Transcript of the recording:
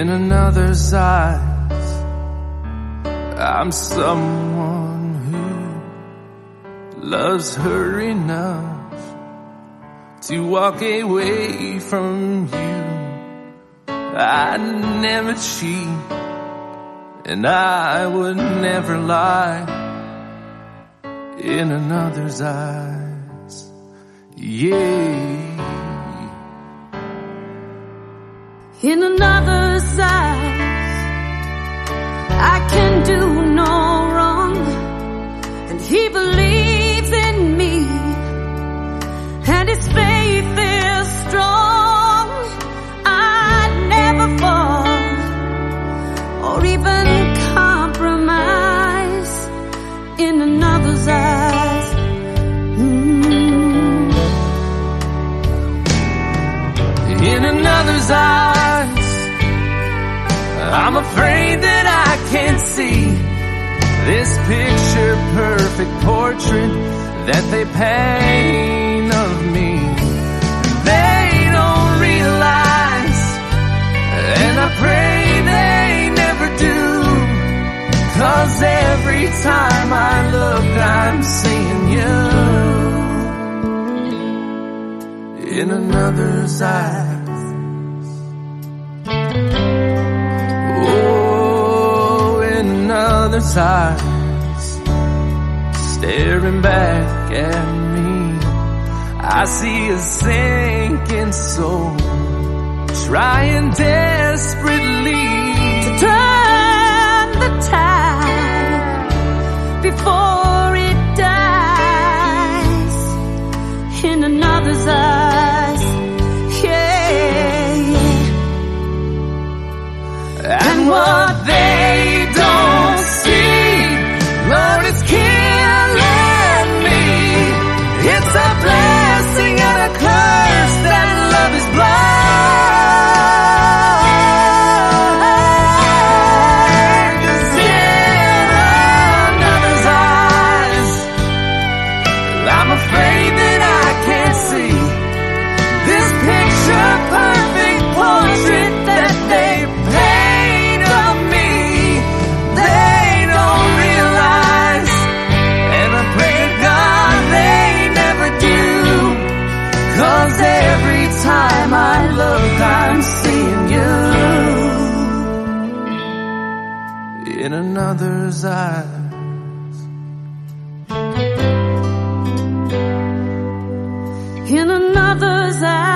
In another's eyes, I'm someone who loves her enough to walk away from you. I'd never cheat, and I would never lie. In another's eyes, yeah. In another's eyes, I can do no wrong, and he believes in me, and his faith is strong. I'd never fall or even compromise in another's eyes. In another's eyes, I'm afraid that I can't see this picture-perfect portrait that they paint of me. They don't realize, and I pray they never do, 'cause every time I look, I'm seeing you. In another's eyes, another's eyes, staring back at me, I see a sinking soul, trying desperately to turn the tide before it dies. In another's eyes, yeah. And what they don't see, Lord, it's killing me. It's a blessing and a curse that love is blind. 'Cause in another's eyes, I'm afraid that I can't see this picture-perfect portrait that they paint of me. They don't realize, and I pray to God they never do, 'cause every time I look, I'm seeing you. In another's eyes, in another's eyes.